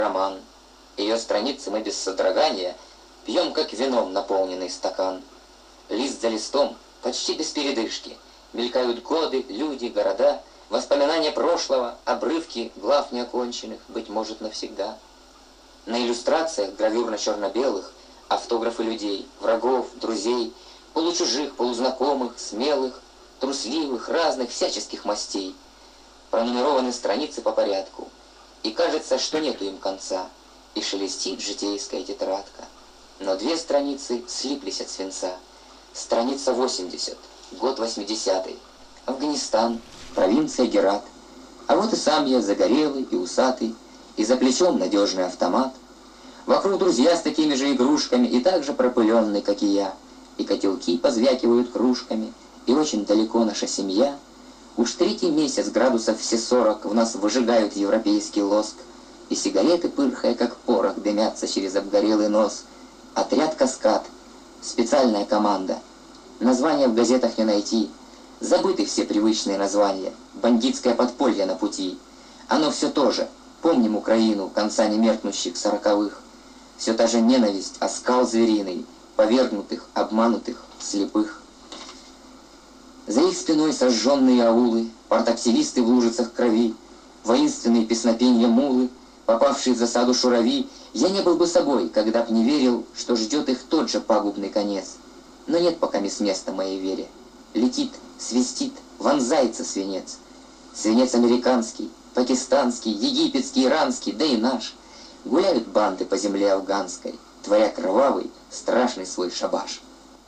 роман. Ее страницы мы без содрогания пьем, как вином наполненный стакан. Лист за листом, почти без передышки, мелькают годы, люди, города, воспоминания прошлого, обрывки глав неоконченных, быть может, навсегда. На иллюстрациях гравюрно-черно-белых автографы людей, врагов, друзей, получужих, полузнакомых, смелых, трусливых, разных, всяческих мастей. Пронумерованы страницы по порядку, и кажется, что нету им конца, и шелестит житейская тетрадка. Но две страницы слиплись от свинца. Страница 80, год 80-й, Афганистан, провинция Герат. А вот и сам я, загорелый и усатый, и за плечом надежный автомат. Вокруг друзья с такими же игрушками, и так же пропыленный, как и я. И котелки позвякивают кружками, и очень далеко наша семья. Уж третий месяц, градусов все 40, в нас выжигают европейский лоск, и сигареты, пырхая, как порох, дымятся через обгорелый нос. Отряд «Каскад», специальная команда. Названия в газетах не найти. Забыты все привычные названия. Бандитское подполье на пути. Оно все то же. Помним Украину, конца немеркнущих 40-х. Все та же ненависть, оскал звериный, повергнутых, обманутых, слепых. За их спиной сожженные аулы, партактивисты в лужицах крови, воинственные песнопенья мулы, попавшие в засаду шурави. Я не был бы собой, когда б не верил, что ждет их тот же пагубный конец. Но нет пока места моей вере. Летит, свистит, вонзается свинец. Свинец американский, пакистанский, египетский, иранский, да и наш. Гуляют банды по земле афганской, творя кровавый, страшный свой шабаш.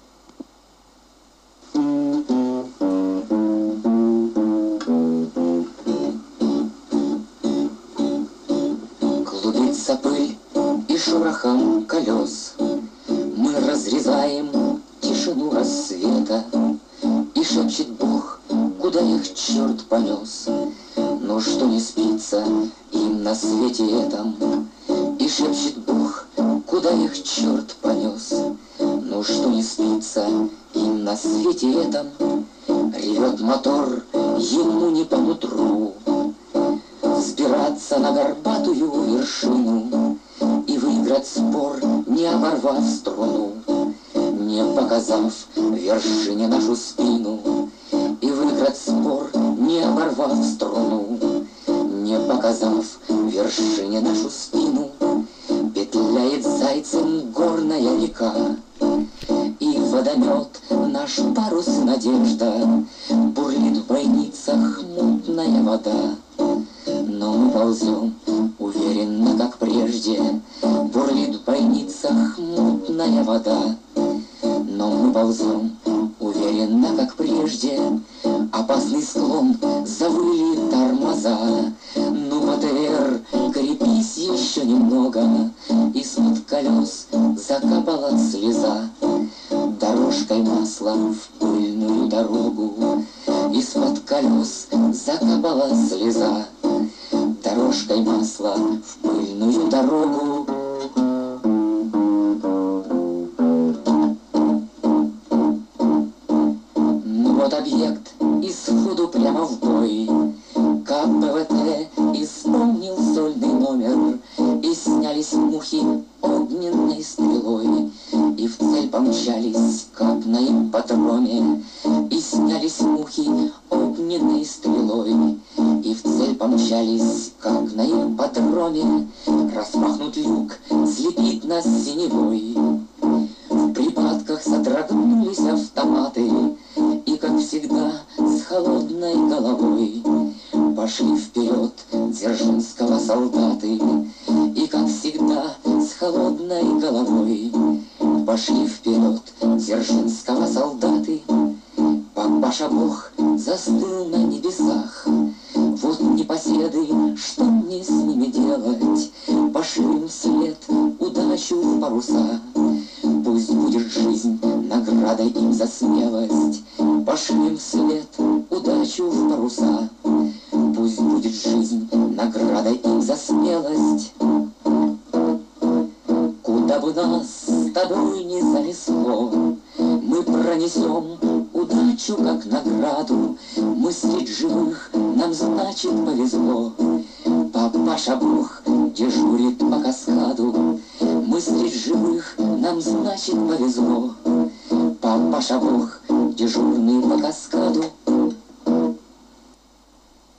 Клубится пыль и шорохом колес. Мы разрезаем тишину рассвета, и шепчет Бог, куда их черт понес. Но что не спится им на свете этом, и шепчет Бог, куда их черт понес. Но что не спится им на свете этом, ревет мотор, ему не по нутру взбираться на горбатую вершину и выиграть спор, не оборвав струну, не показав вершине нашу спину. И выиграть спор, не оборвав струну, не показав вершине нашу спину. Петляет зайцем горная река, и водомет наш парус надежда. Бурлит в бойницах мутная вода, но мы ползем уверенно, как прежде. Бурлит в бойницах мутная вода, но мы ползем уверенно, как прежде. Опасный склон, завыли тормоза. Ну, БТР, крепись еще немного. Из-под колес закапала слеза. Дорожкой масла в пыльную дорогу. Из-под колес закапала слеза. Дорожкой масла в пыльную дорогу. Ну вот объект исходу прямо в бой. КПВТ исполнил сольный номер, и снялись мухи огненной стрелой, и в цель помчались, как на ипподроме. И снялись мухи огненной стрелой, и в цель помчались, как на ипподроме. Распахнут люк, слепит нас синевой. В припадках содрогнулись автоматы, и, как всегда, с холодной головой пошли вперед Дзержинского солдаты. И, как всегда, с холодной головой пошли вперед Дзержинского солдаты. Папаша Бог застыл на небесах. Вот непоседы, что мне с ними делать? Пошлем вслед удачу в паруса. Пусть будет жизнь наградой им за смелость. Пошлем вслед удачу в паруса. Пусть будет жизнь наградой им за смелость. Куда бы нас с тобой не занесло, мы пронесем удачу как награду. Мы средь живых, нам значит повезло. Папаша Бог дежурит по каскаду. Мы среди живых, нам, значит, повезло. Папаша Бог, дежурный по каскаду.